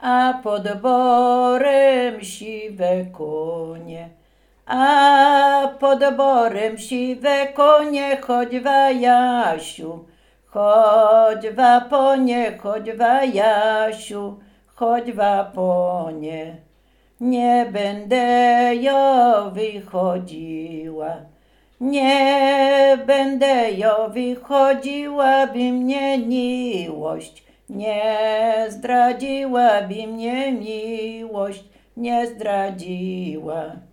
a pod borem siwe konie. A pod borem siwe konie, chodźwa Jasiu, chodźwa ponie, chodźwa Jasiu, chodźwa ponie. Nie będę jo wychodziła, nie będę jo wychodziła, by mnie miłość nie zdradziła, by mnie miłość nie zdradziła.